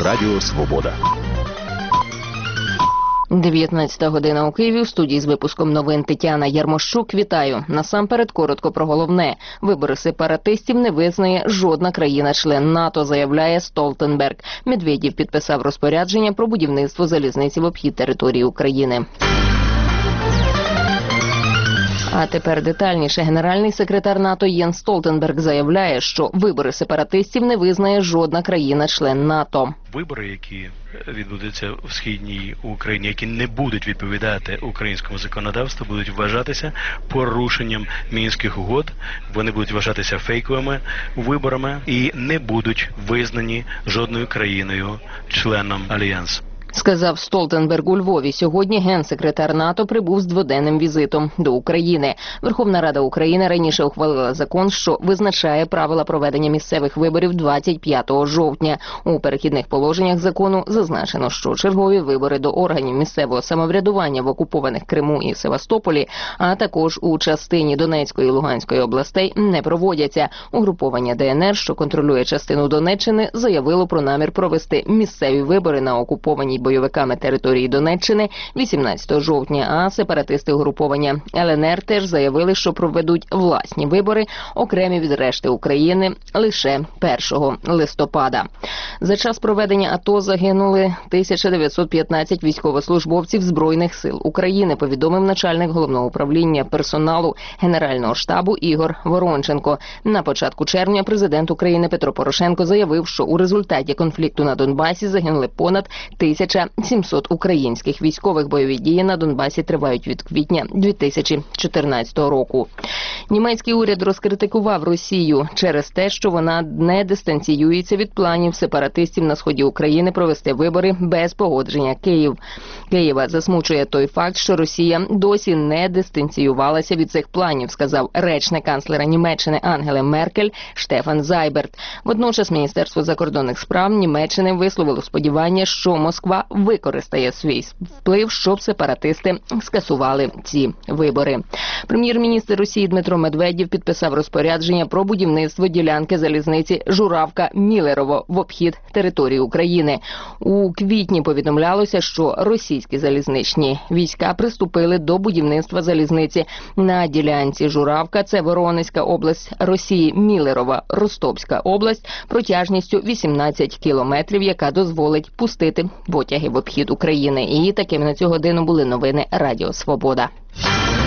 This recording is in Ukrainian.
Радіо Свобода. 19 година у Києві. У студії з випуском новин Тетяна Ярмощук. Вітаю. Насамперед коротко про головне. Вибори сепаратистів не визнає жодна країна-член НАТО, заявляє Столтенберг. Медведєв підписав розпорядження про будівництво залізниці в обхід території України. А тепер детальніше. Генеральний секретар НАТО Єнс Столтенберг заявляє, що вибори сепаратистів не визнає жодна країна-член НАТО. Вибори, які відбудуться в східній Україні, які не будуть відповідати українському законодавству, будуть вважатися порушенням Мінських угод, вони будуть вважатися фейковими виборами і не будуть визнані жодною країною-членом Альянсу. Сказав Столтенберг у Львові. Сьогодні генсекретар НАТО прибув з дводенним візитом до України. Верховна Рада України раніше ухвалила закон, що визначає правила проведення місцевих виборів 25 жовтня. У перехідних положеннях закону зазначено, що чергові вибори до органів місцевого самоврядування в окупованих Криму і Севастополі, а також у частині Донецької і Луганської областей не проводяться. Угруповання ДНР, що контролює частину Донеччини, заявило про намір провести місцеві вибори на окупованій бойовиками території Донеччини 18 жовтня, а сепаратисти угруповання ЛНР теж заявили, що проведуть власні вибори, окремі від решти України, лише 1 листопада. За час проведення АТО загинули 1915 військовослужбовців Збройних сил України, повідомив начальник Головного управління персоналу Генерального штабу Ігор Воронченко. На початку червня президент України Петро Порошенко заявив, що у результаті конфлікту на Донбасі загинули понад 1700 українських військових. Бойові дії на Донбасі тривають від квітня 2014 року. Німецький уряд розкритикував Росію через те, що вона не дистанціюється від планів сепаратистів на сході України провести вибори без погодження Києва. Засмучує той факт, що Росія досі не дистанціювалася від цих планів, сказав речник канцлера Німеччини Ангели Меркель Штефан Зайберт. Водночас Міністерство закордонних справ Німеччини висловило сподівання, що Москва використає свій вплив, щоб сепаратисти скасували ці вибори. Прем'єр-міністр Росії Дмитро Медведєв підписав розпорядження про будівництво ділянки залізниці Журавка-Мілерово в обхід території України. У квітні повідомлялося, що російські залізничні війська приступили до будівництва залізниці на ділянці Журавка, це Воронезька область Росії, Мілерово, Ростовська область, протяжністю 18 кілометрів, яка дозволить пустити потяги в обхід України. І такими на цю годину були новини Радіо Свобода.